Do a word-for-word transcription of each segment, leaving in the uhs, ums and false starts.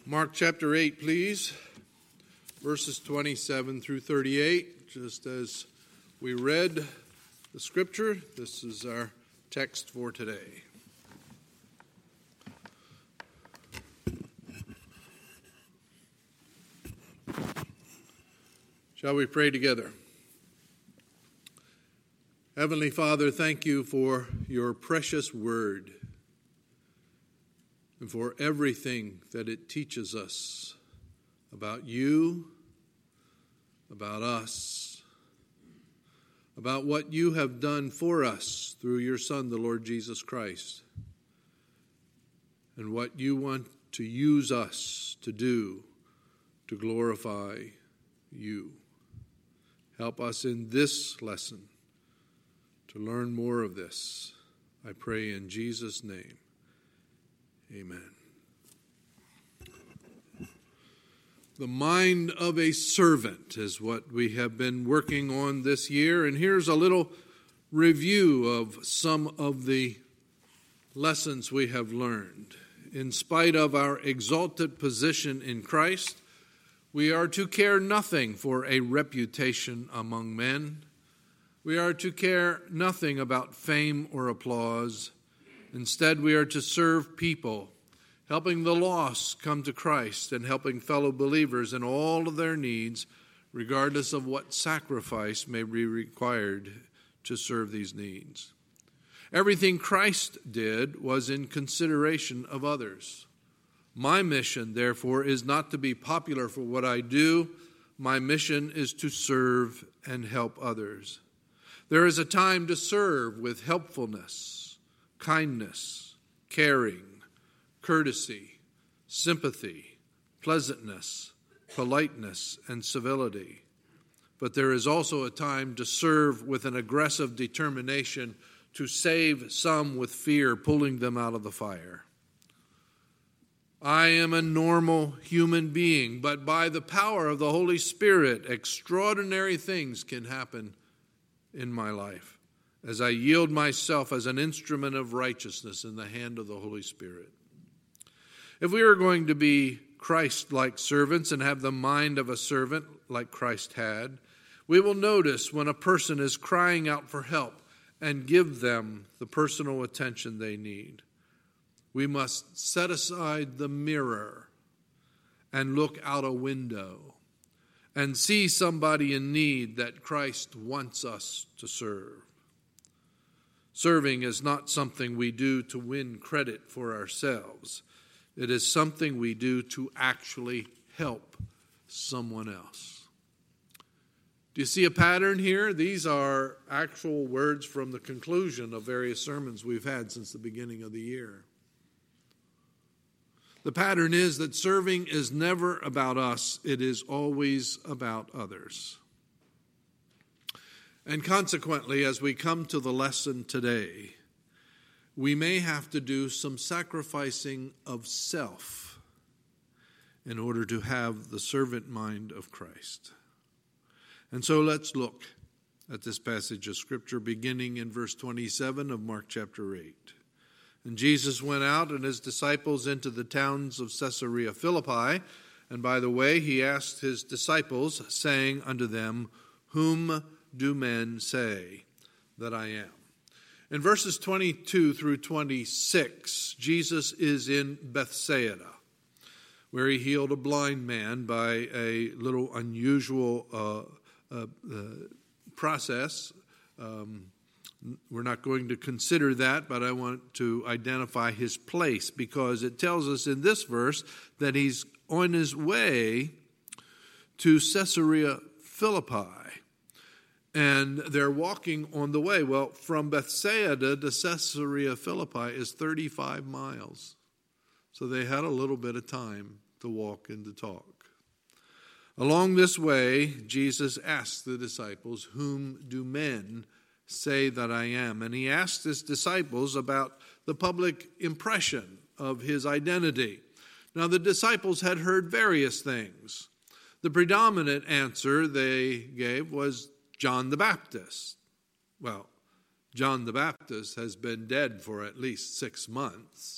Mark chapter eight, please, verses twenty-seven through thirty-eight. Just as we read the scripture, this is our text for today. Shall we pray together? Heavenly Father, thank you for your precious word and for everything that it teaches us about you, about us, about what you have done for us through your Son, the Lord Jesus Christ, and what you want to use us to do to glorify you. Help us in this lesson to learn more of this. I pray in Jesus' name. Amen. The mind of a servant is what we have been working on this year. And here's a little review of some of the lessons we have learned. In spite of our exalted position in Christ, we are to care nothing for a reputation among men. We are to care nothing about fame or applause. Instead, we are to serve people, helping the lost come to Christ and helping fellow believers in all of their needs, regardless of what sacrifice may be required to serve these needs. Everything Christ did was in consideration of others. My mission, therefore, is not to be popular for what I do. My mission is to serve and help others. There is a time to serve with helpfulness, kindness, caring, courtesy, sympathy, pleasantness, politeness, and civility. But there is also a time to serve with an aggressive determination to save some with fear, pulling them out of the fire. I am a normal human being, but by the power of the Holy Spirit, extraordinary things can happen in my life as I yield myself as an instrument of righteousness in the hand of the Holy Spirit. If we are going to be Christ-like servants and have the mind of a servant like Christ had, we will notice when a person is crying out for help and give them the personal attention they need. We must set aside the mirror and look out a window and see somebody in need that Christ wants us to serve. Serving is not something we do to win credit for ourselves. It is something we do to actually help someone else. Do you see a pattern here? These are actual words from the conclusion of various sermons we've had since the beginning of the year. The pattern is that serving is never about us. It is always about others. And consequently, as we come to the lesson today, we may have to do some sacrificing of self in order to have the servant mind of Christ. And so let's look at this passage of Scripture beginning in verse twenty-seven of Mark chapter eight. And Jesus went out and his disciples into the towns of Caesarea Philippi. And by the way, he asked his disciples, saying unto them, Whom do men say that I am? In verses twenty-two through twenty-six, Jesus is in Bethsaida, where he healed a blind man by a little unusual uh, uh, uh, process. Um, we're not going to consider that, but I want to identify his place because it tells us in this verse that he's on his way to Caesarea Philippi. And they're walking on the way. Well, from Bethsaida to Caesarea Philippi is thirty-five miles. So they had a little bit of time to walk and to talk. Along this way, Jesus asked the disciples, Whom do men say that I am? And he asked his disciples about the public impression of his identity. Now, the disciples had heard various things. The predominant answer they gave was John the Baptist. Well, John the Baptist has been dead for at least six months,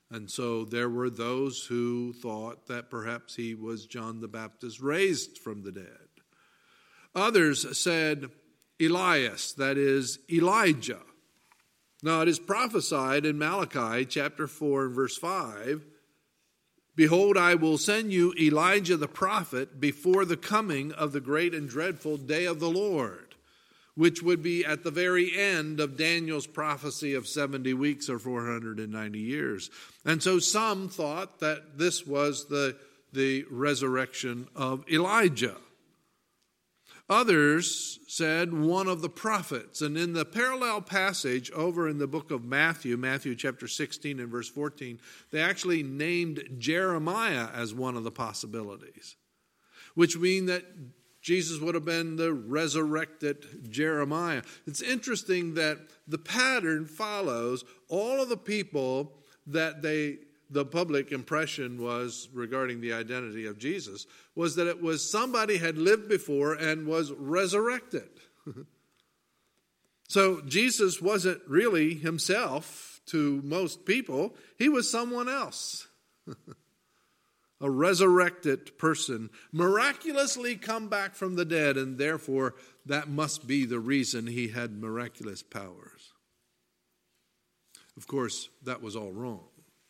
And so there were those who thought that perhaps he was John the Baptist raised from the dead. Others said Elias, that is Elijah. Now it is prophesied in Malachi chapter four and verse five, "Behold, I will send you Elijah the prophet before the coming of the great and dreadful day of the Lord," which would be at the very end of Daniel's prophecy of seventy weeks or four hundred ninety years. And so some thought that this was the, the resurrection of Elijah. Others said one of the prophets. And in the parallel passage over in the book of Matthew, Matthew chapter sixteen and verse fourteen, they actually named Jeremiah as one of the possibilities, which mean that Jesus would have been the resurrected Jeremiah. It's interesting that the pattern follows all of the people that they the public impression was regarding the identity of Jesus was that it was somebody had lived before and was resurrected. So Jesus wasn't really himself to most people. He was someone else. A resurrected person, miraculously come back from the dead, and therefore that must be the reason he had miraculous powers. Of course, that was all wrong.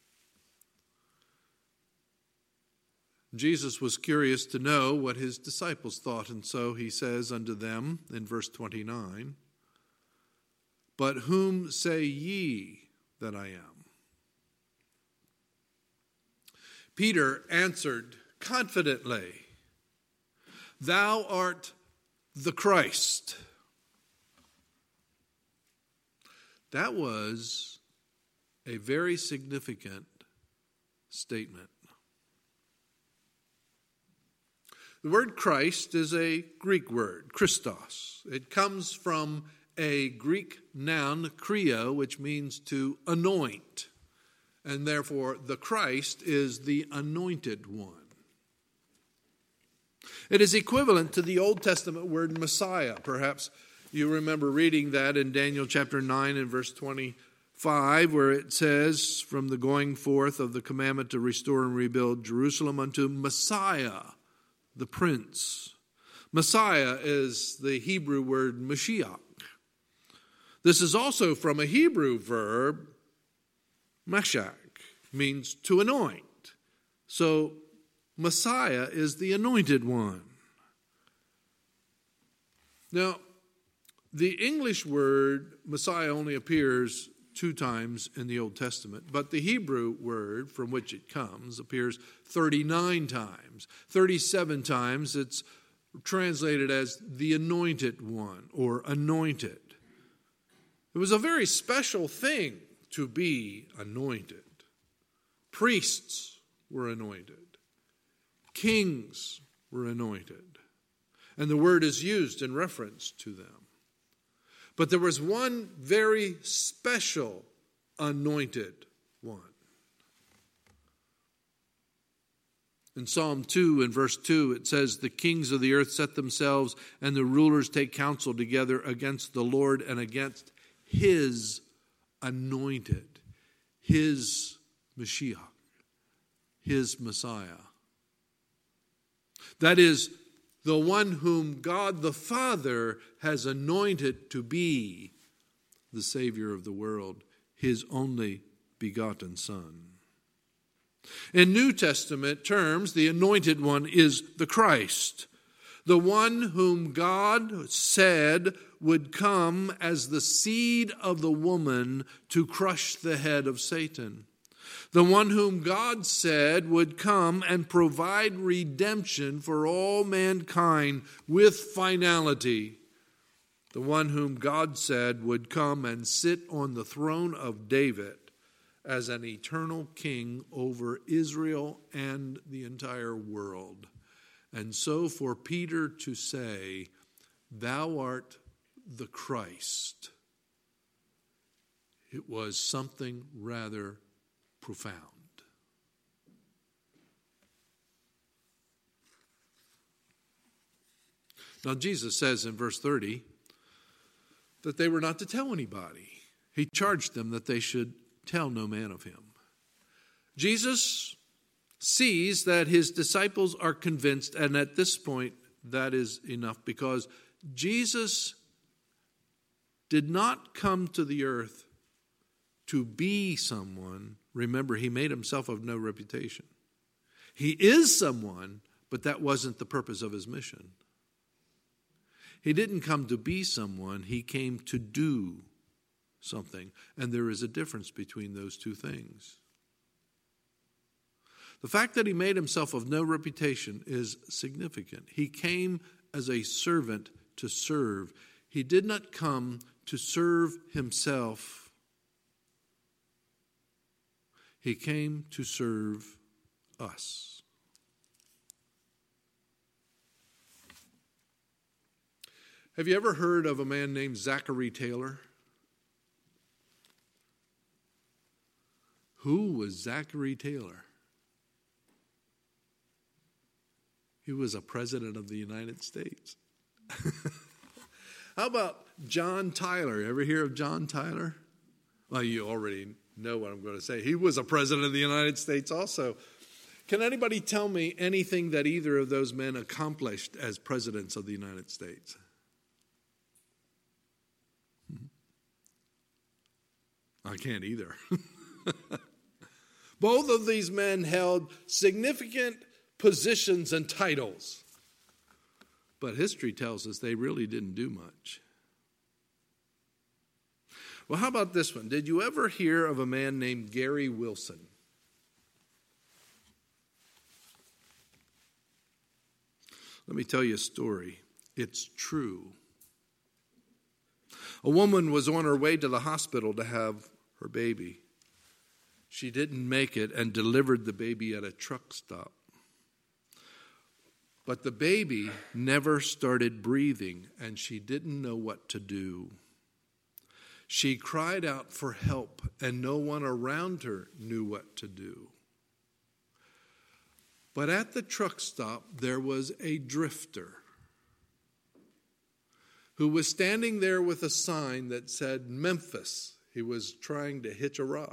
Jesus was curious to know what his disciples thought, and so he says unto them in verse twenty-nine, "But whom say ye that I am?" Peter answered confidently, "Thou art the Christ." That was a very significant statement. The word Christ is a Greek word, Christos. It comes from a Greek noun, krio, which means to anoint. And therefore, the Christ is the anointed one. It is equivalent to the Old Testament word Messiah. Perhaps you remember reading that in Daniel chapter nine and verse twenty-five, where it says, "From the going forth of the commandment to restore and rebuild Jerusalem unto Messiah, the Prince." Messiah is the Hebrew word Mashiach. This is also from a Hebrew verb, mashak, means to anoint. So Messiah is the anointed one. Now, the English word Messiah only appears two times in the Old Testament, but the Hebrew word from which it comes appears thirty-nine times. thirty-seven times it's translated as the anointed one or anointed. It was a very special thing to be anointed. Priests were anointed. Kings were anointed. And the word is used in reference to them. But there was one very special anointed one. In Psalm two and verse two, it says, "The kings of the earth set themselves, and the rulers take counsel together against the Lord and against his anointed," his Mashiach, his Messiah. That is, the one whom God the Father has anointed to be the Savior of the world, his only begotten Son. In New Testament terms, the anointed one is the Christ, the one whom God said would come as the seed of the woman to crush the head of Satan. The one whom God said would come and provide redemption for all mankind with finality. The one whom God said would come and sit on the throne of David as an eternal king over Israel and the entire world. And so for Peter to say, "Thou art the Christ," it was something rather profound. Now Jesus says in verse thirty that they were not to tell anybody. He charged them that they should tell no man of him. Jesus sees that his disciples are convinced, and at this point, that is enough, because Jesus did not come to the earth to be someone. Remember, he made himself of no reputation. He is someone, but that wasn't the purpose of his mission. He didn't come to be someone, he came to do something. And there is a difference between those two things. The fact that he made himself of no reputation is significant. He came as a servant to serve. He did not come to serve himself. He came to serve us. Have you ever heard of a man named Zachary Taylor? Who was Zachary Taylor? He was a president of the United States. How about John Tyler? Ever hear of John Tyler? Well, you already know what I'm going to say. He was a president of the United States also. Can anybody tell me anything that either of those men accomplished as presidents of the United States? I can't either. Both of these men held significant positions and titles. But history tells us they really didn't do much. Well, how about this one? Did you ever hear of a man named Gary Wilson? Let me tell you a story. It's true. A woman was on her way to the hospital to have her baby. She didn't make it and delivered the baby at a truck stop. But the baby never started breathing, and she didn't know what to do. She cried out for help, and no one around her knew what to do. But at the truck stop, there was a drifter who was standing there with a sign that said Memphis. He was trying to hitch a ride.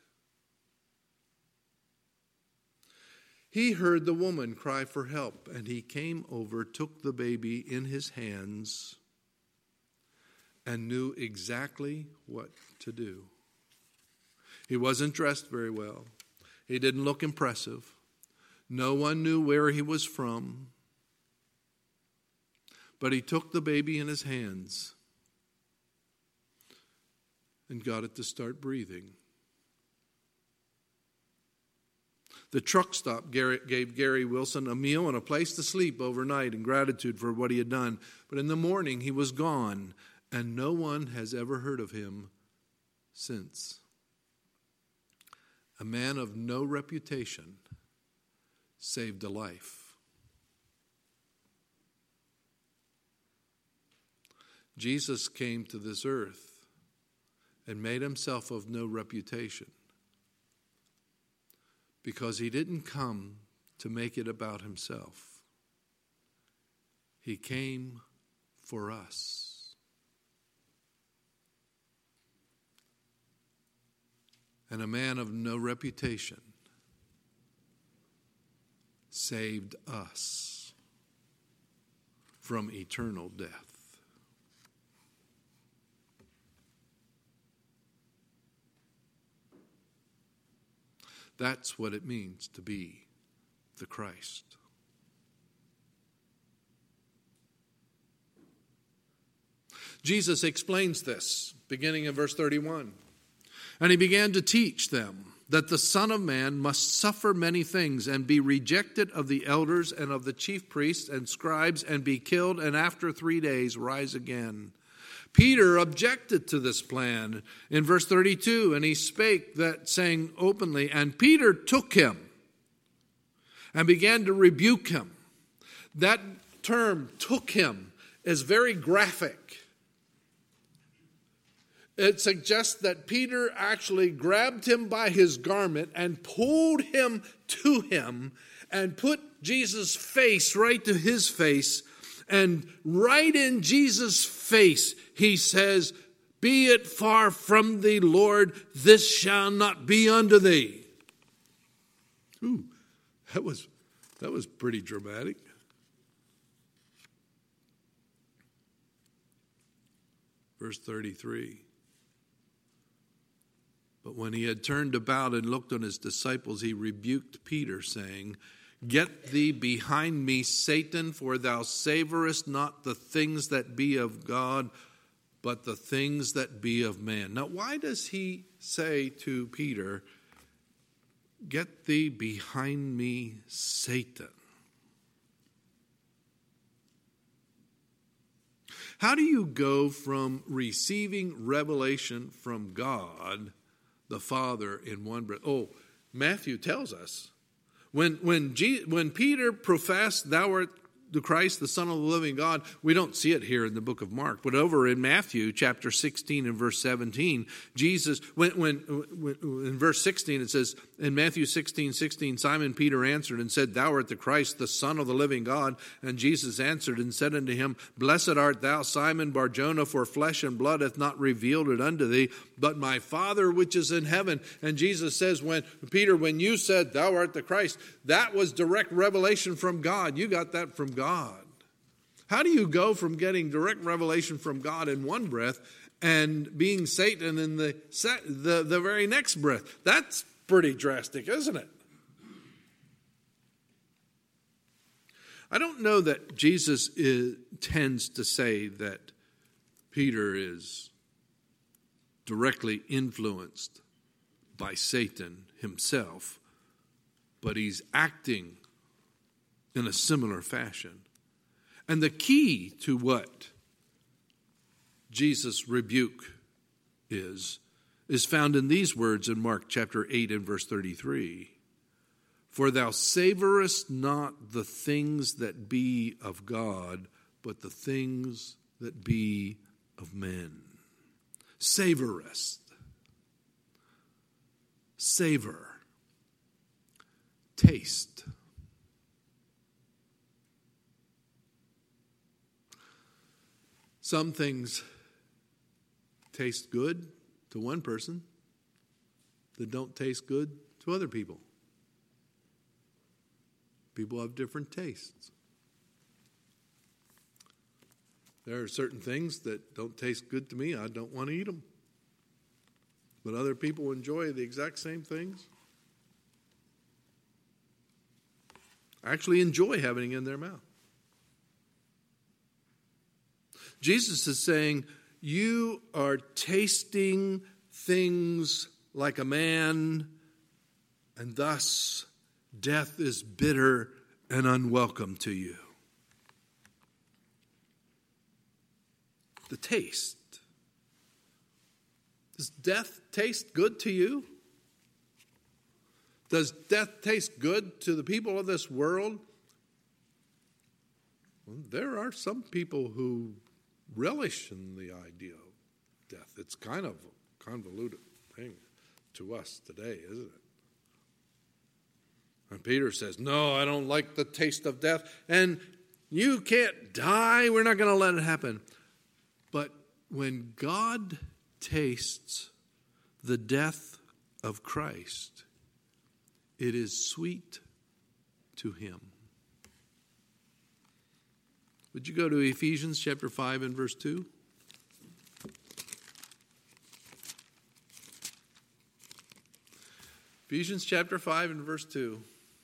He heard the woman cry for help, and he came over, took the baby in his hands, and knew exactly what to do. He wasn't dressed very well. He didn't look impressive. No one knew where he was from. But he took the baby in his hands and got it to start breathing. The truck stop gave Gary Wilson a meal and a place to sleep overnight in gratitude for what he had done. But in the morning, he was gone, and no one has ever heard of him since. A man of no reputation saved a life. Jesus came to this earth and made himself of no reputation because he didn't come to make it about himself. He came for us. And a man of no reputation saved us from eternal death. That's what it means to be the Christ. Jesus explains this, beginning in verse thirty-one. And he began to teach them that the Son of Man must suffer many things and be rejected of the elders and of the chief priests and scribes and be killed and after three days rise again. Peter objected to this plan in verse thirty-two, and he spake that saying openly, and Peter took him and began to rebuke him. That term, took him, is very graphic. It suggests that Peter actually grabbed him by his garment and pulled him to him and put Jesus' face right to his face. And right in Jesus' face, he says, "Be it far from thee, Lord, this shall not be unto thee." Ooh, that was that was pretty dramatic. Verse thirty-three. But when he had turned about and looked on his disciples, he rebuked Peter, saying, Get thee behind me, Satan, for thou savorest not the things that be of God, but the things that be of man. Now, why does he say to Peter, Get thee behind me, Satan? How do you go from receiving revelation from God, the Father, in one breath? Oh, Matthew tells us. When when G, when Peter professed, Thou art the Christ, the Son of the living God, we don't see it here in the book of Mark, but over in Matthew chapter sixteen and verse seventeen, Jesus, when, when, when in verse sixteen it says, in Matthew sixteen, sixteen, Simon Peter answered and said, Thou art the Christ, the Son of the living God. And Jesus answered and said unto him, Blessed art thou, Simon Bar-Jonah, for flesh and blood hath not revealed it unto thee, but my Father which is in heaven. And Jesus says, when Peter, when you said, Thou art the Christ, that was direct revelation from God. You got that from God. How do you go from getting direct revelation from God in one breath and being Satan in the the, the very next breath? That's pretty drastic, isn't it? I don't know that Jesus is, tends to say that Peter is directly influenced by Satan himself, but he's acting in a similar fashion. And the key to what Jesus' rebuke is, is found in these words in Mark chapter eight and verse thirty-three. For thou savorest not the things that be of God, but the things that be of men. Savorest. Savor. Taste. Some things taste good to one person that don't taste good to other people. People have different tastes. There are certain things that don't taste good to me. I don't want to eat them. But other people enjoy the exact same things. Actually enjoy having it in their mouth. Jesus is saying, you are tasting things like a man, and thus death is bitter and unwelcome to you. The taste. Does death taste good to you? Does death taste good to the people of this world? Well, there are some people who relish in the idea of death. It's kind of a convoluted thing to us today, isn't it? And Peter says, no, I don't like the taste of death. And you can't die. We're not going to let it happen. But when God tastes the death of Christ, it is sweet to him. Would you go to Ephesians chapter five and verse two? Ephesians chapter five and verse two.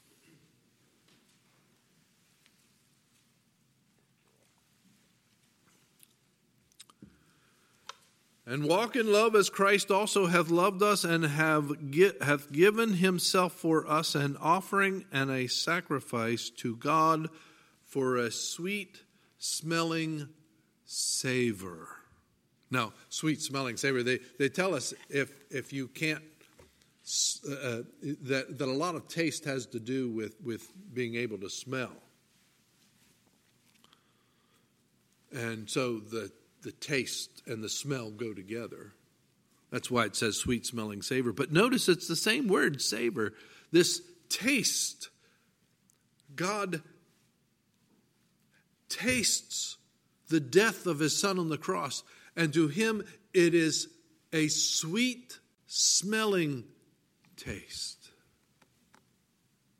And walk in love as Christ also hath loved us and have get, hath given himself for us an offering and a sacrifice to God for a sweet smelling savor. Now, sweet smelling savor, they, they tell us if if you can't, uh, that, that a lot of taste has to do with, with being able to smell. And so the the taste and the smell go together. That's why it says sweet smelling savor. But notice it's the same word, savor. This taste. God tastes the death of his son on the cross. And to him it is a sweet smelling taste.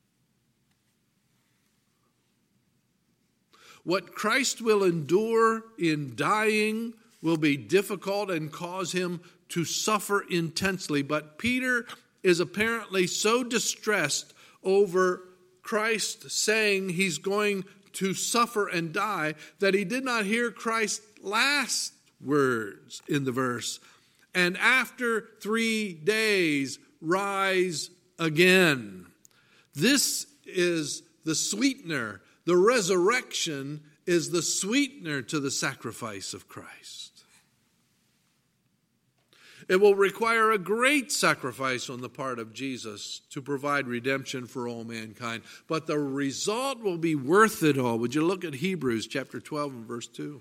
What Christ will endure in dying will be difficult and cause him to suffer intensely. But Peter is apparently so distressed over Christ saying he's going to suffer and die that he did not hear Christ's last words in the verse. And after three days, rise again. This is the sweetener. The resurrection is the sweetener to the sacrifice of Christ. It will require a great sacrifice on the part of Jesus to provide redemption for all mankind. But the result will be worth it all. Would you look at Hebrews chapter twelve and verse two?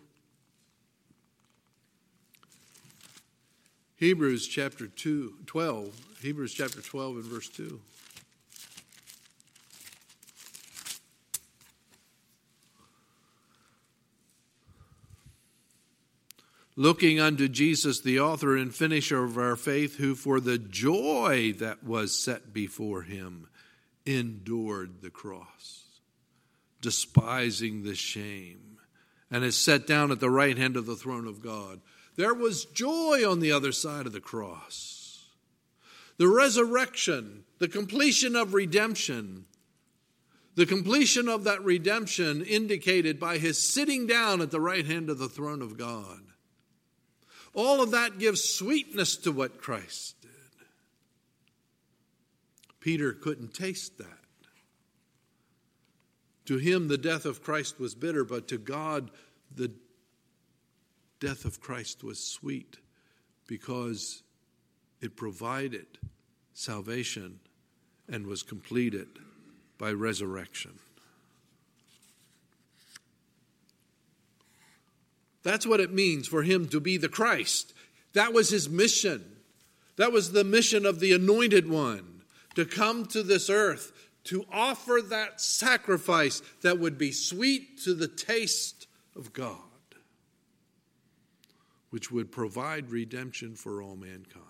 Hebrews chapter two, twelve. Hebrews chapter twelve and verse two. Looking unto Jesus, the author and finisher of our faith, who for the joy that was set before him endured the cross, despising the shame, and is set down at the right hand of the throne of God. There was joy on the other side of the cross. The resurrection, the completion of redemption, the completion of that redemption indicated by his sitting down at the right hand of the throne of God. All of that gives sweetness to what Christ did. Peter couldn't taste that. To him, the death of Christ was bitter, but to God, the death of Christ was sweet because it provided salvation and was completed by resurrection. That's what it means for him to be the Christ. That was his mission. That was the mission of the Anointed One, to come to this earth, to offer that sacrifice that would be sweet to the taste of God, which would provide redemption for all mankind.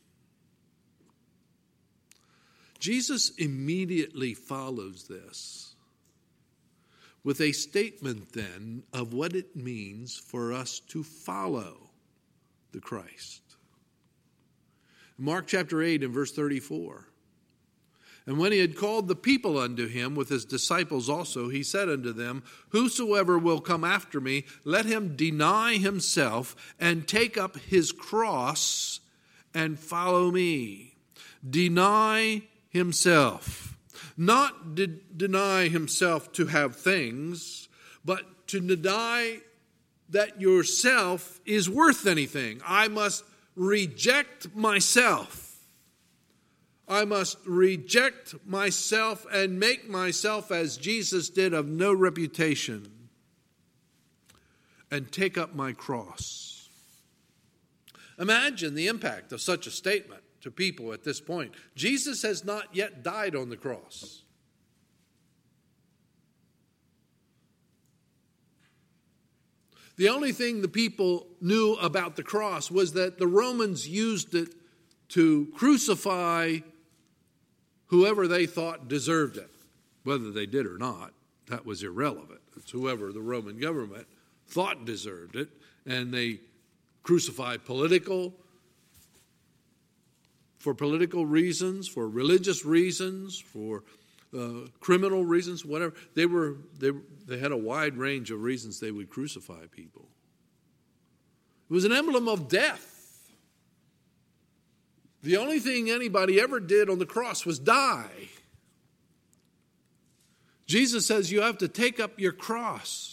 Jesus immediately follows this with a statement then of what it means for us to follow the Christ. Mark chapter eight and verse thirty-four. And when he had called the people unto him with his disciples also, he said unto them, whosoever will come after me, let him deny himself and take up his cross and follow me. Deny himself. Not de- deny himself to have things, but to deny that yourself is worth anything. I must reject myself. I must reject myself and make myself, as Jesus did, of no reputation, and take up my cross. Imagine the impact of such a statement to people at this point. Jesus has not yet died on the cross. The only thing the people knew about the cross was that the Romans used it to crucify whoever they thought deserved it. Whether they did or not, that was irrelevant. It's whoever the Roman government thought deserved it, and they crucified political for political reasons, for religious reasons, for uh, criminal reasons, whatever. They were they they had a wide range of reasons they would crucify people. It was an emblem of death. The only thing anybody ever did on the cross was die. Jesus says you have to take up your cross.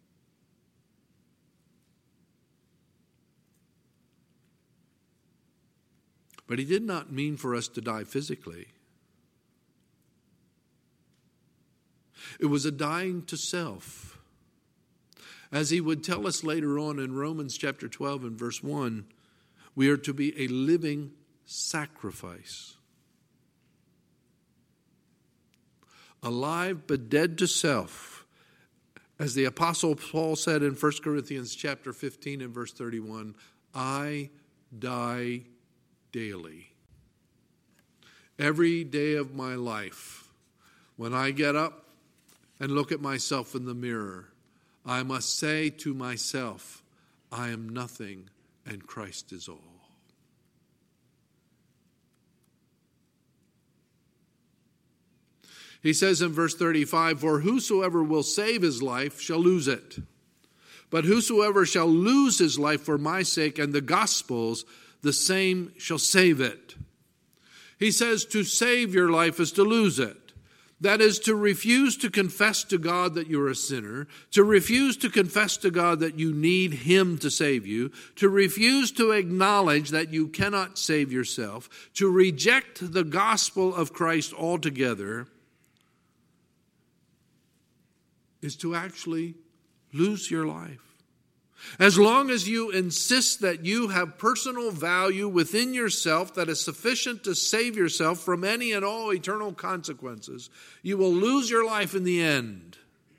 But he did not mean for us to die physically. It was a dying to self. As he would tell us later on in Romans chapter twelve and verse one, we are to be a living sacrifice. Alive but dead to self. As the Apostle Paul said in First Corinthians chapter fifteen and verse thirty-one, I die daily. Every day of my life, when I get up and look at myself in the mirror, I must say to myself, I am nothing and Christ is all. He says in verse thirty-five, for whosoever will save his life shall lose it. But whosoever shall lose his life for my sake and the gospel's, the same shall save it. He says to save your life is to lose it. That is to refuse to confess to God that you're a sinner, to refuse to confess to God that you need Him to save you, to refuse to acknowledge that you cannot save yourself, to reject the gospel of Christ altogether, is to actually lose your life. As long as you insist that you have personal value within yourself that is sufficient to save yourself from any and all eternal consequences, you will lose your life in the end.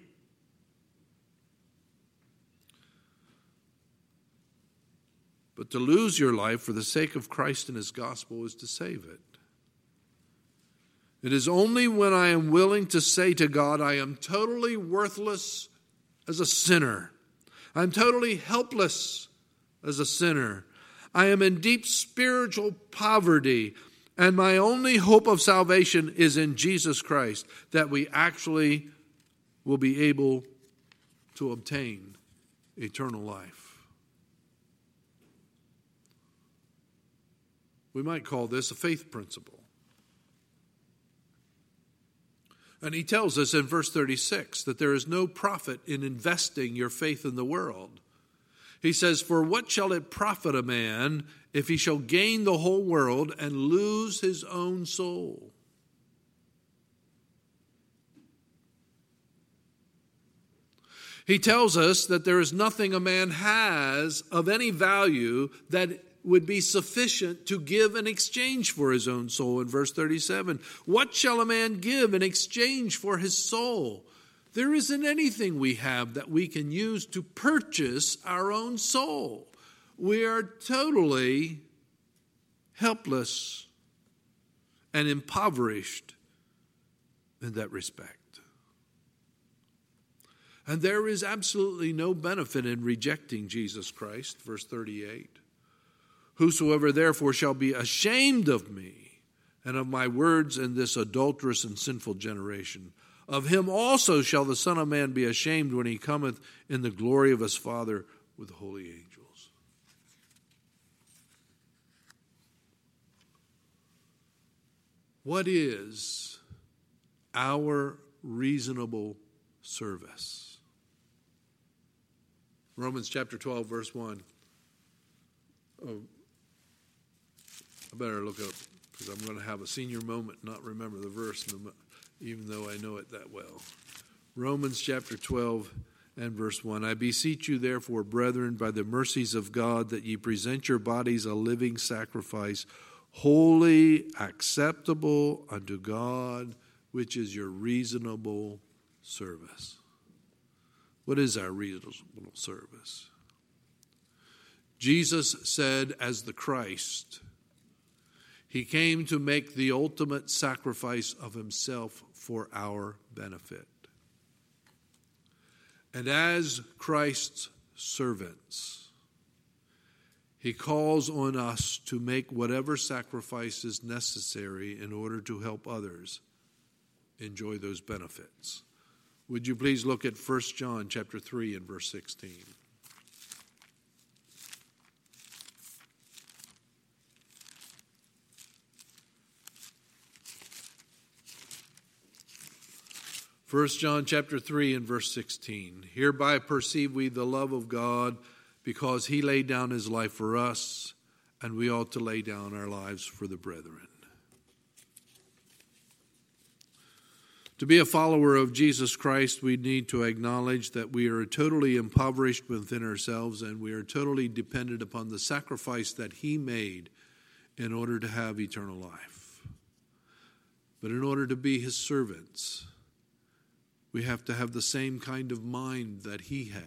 But to lose your life for the sake of Christ and His gospel is to save it. It is only when I am willing to say to God, I am totally worthless as a sinner. I'm totally helpless as a sinner. I am in deep spiritual poverty, and my only hope of salvation is in Jesus Christ, that we actually will be able to obtain eternal life. We might call this a faith principle. And he tells us in verse thirty-six that there is no profit in investing your faith in the world. He says, for what shall it profit a man if he shall gain the whole world and lose his own soul? He tells us that there is nothing a man has of any value that would be sufficient to give in exchange for his own soul in verse thirty-seven. What shall a man give in exchange for his soul? There isn't anything we have that we can use to purchase our own soul. We are totally helpless and impoverished in that respect. And there is absolutely no benefit in rejecting Jesus Christ, verse thirty-eight. Whosoever therefore shall be ashamed of me and of my words in this adulterous and sinful generation, of him also shall the Son of Man be ashamed when he cometh in the glory of his Father with the holy angels. What is our reasonable service? Romans chapter twelve, verse one. Oh, I better look up because I'm going to have a senior moment and not remember the verse, even though I know it that well. Romans chapter twelve and verse one. I beseech you therefore, brethren, by the mercies of God, that ye present your bodies a living sacrifice, holy, acceptable unto God, which is your reasonable service. What is our reasonable service? Jesus said, as the Christ, he came to make the ultimate sacrifice of himself for our benefit. And as Christ's servants, he calls on us to make whatever sacrifice is necessary in order to help others enjoy those benefits. Would you please look at First John chapter three and verse sixteen. First John chapter three and verse sixteen. Hereby perceive we the love of God, because he laid down his life for us, and we ought to lay down our lives for the brethren. To be a follower of Jesus Christ, we need to acknowledge that we are totally impoverished within ourselves, and we are totally dependent upon the sacrifice that he made in order to have eternal life. But in order to be his servants, we have to have the same kind of mind that he had.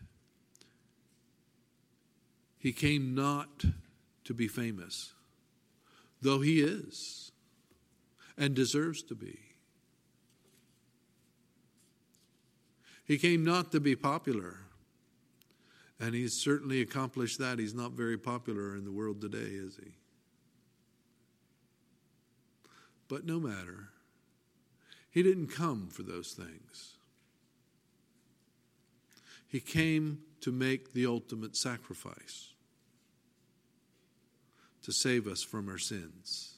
He came not to be famous, though he is and deserves to be. He came not to be popular. And he's certainly accomplished that. He's not very popular in the world today, is he? But no matter. He didn't come for those things. He came to make the ultimate sacrifice, to save us from our sins.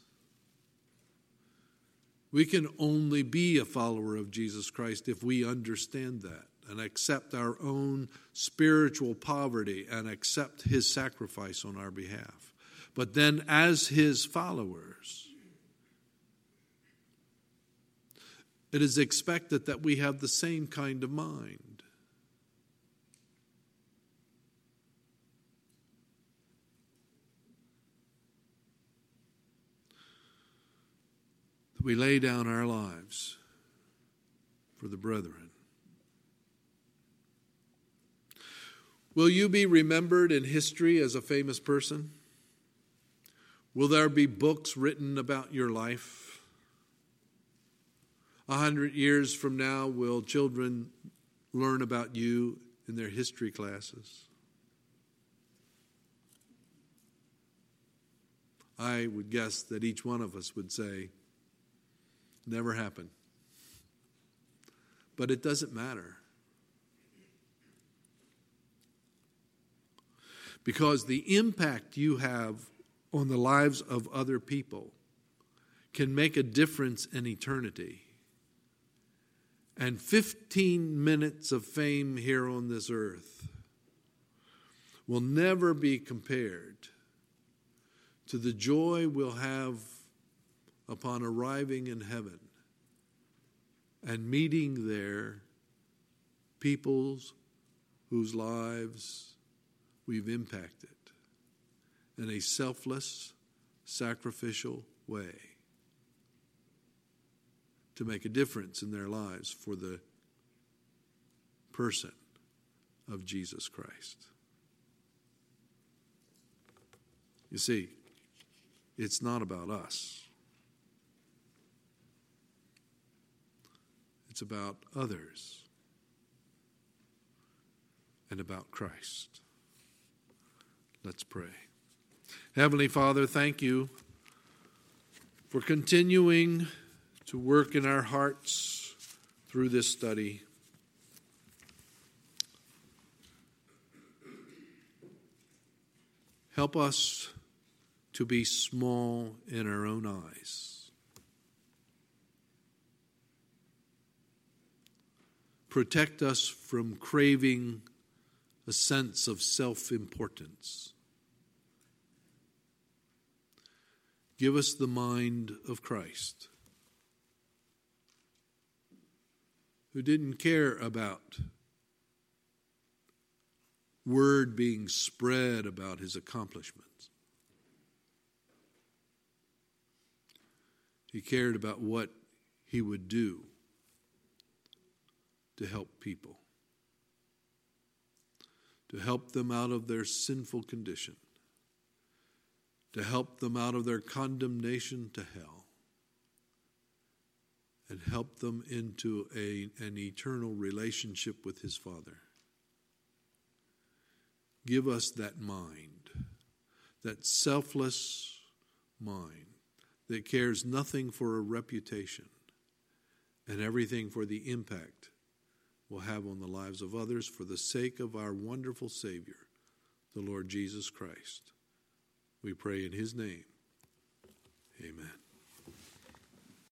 We can only be a follower of Jesus Christ if we understand that and accept our own spiritual poverty and accept his sacrifice on our behalf. But then as his followers, it is expected that we have the same kind of mind. That we lay down our lives for the brethren. Will you be remembered in history as a famous person? Will there be books written about your life? A hundred years from now, will children learn about you in their history classes? I would guess that each one of us would say, never happened. But it doesn't matter. Because the impact you have on the lives of other people can make a difference in eternity. And fifteen minutes of fame here on this earth will never be compared to the joy we'll have upon arriving in heaven and meeting there peoples whose lives we've impacted in a selfless, sacrificial way to make a difference in their lives for the person of Jesus Christ. You see, it's not about us. It's about others and about Christ. Let's pray. Heavenly Father, thank you for continuing to work in our hearts through this study. Help us to be small in our own eyes. Protect us from craving a sense of self-importance. Give us the mind of Christ, who didn't care about word being spread about his accomplishments. He cared about what he would do to help people, to help them out of their sinful condition, to help them out of their condemnation to hell, and help them into a, an eternal relationship with his Father. Give us that mind, that selfless mind that cares nothing for a reputation and everything for the impact we'll have on the lives of others for the sake of our wonderful Savior, the Lord Jesus Christ. We pray in his name. Amen.